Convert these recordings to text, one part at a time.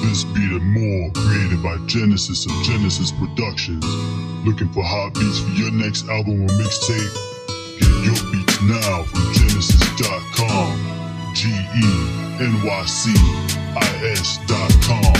This beat and more, created by Genesis of Genesis Productions. Looking for hot beats for your next album or mixtape? Get your beats now from Genesis.com. GENYCIS.com.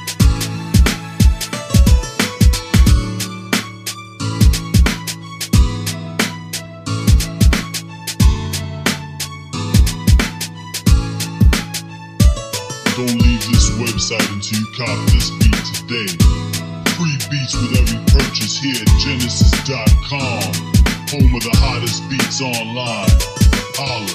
Don't leave this website until you cop this beat today. Free beats with every purchase here at Genesis.com. Home of the hottest beats online. Holla.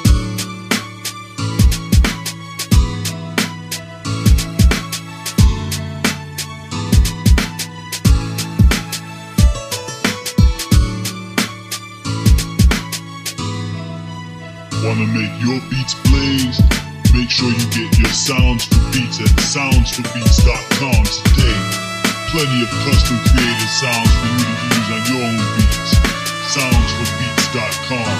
Wanna make your beats blaze? Make sure you get your Sounds for Beats at soundsforbeats.com today. Plenty of custom created sounds for you to use on your own beats. Soundsforbeats.com.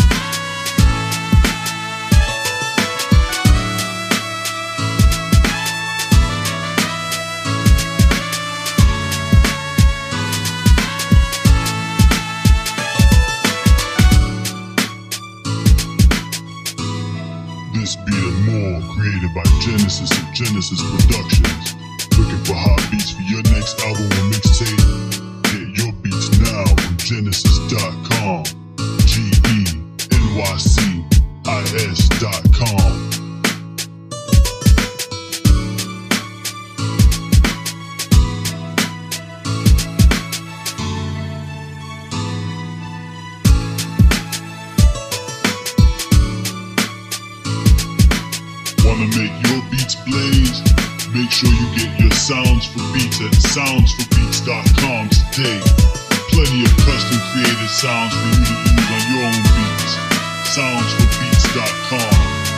This beat and more, created by Genesis of Genesis Productions. Looking for hot beats for your next album or mixtape? Get your beats now from Genesis.com. GENYCIS.com. Wanna make your beats blaze? Make sure you get your Sounds for Beats at soundsforbeats.com today. Plenty of custom created sounds for you to use on your own beats. Soundsforbeats.com.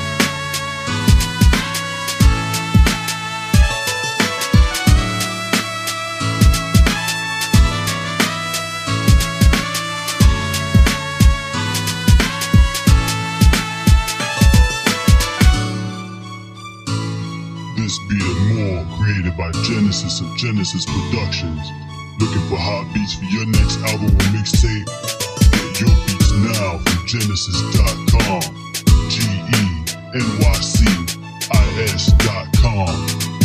This beat and more, created by Genesis of Genesis Productions. Looking for hot beats for your next album or mixtape? Get your beats now from Genesis.com. GENYCIS.com.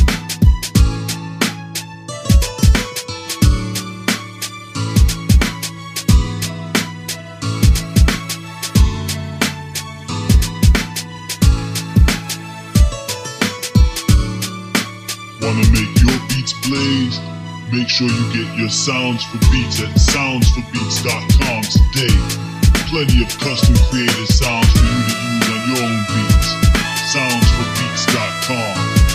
Wanna make your beats blaze? Make sure you get your Sounds for Beats at soundsforbeats.com today. Plenty of custom created sounds for you to use on your own beats. Soundsforbeats.com.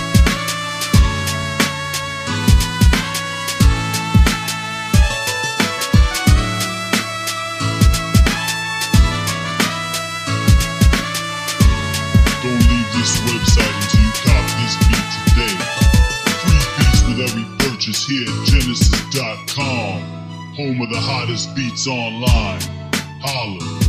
Don't leave this website until you cop this beat today. With every purchase here at Genesis.com. Home of the hottest beats online. Holla.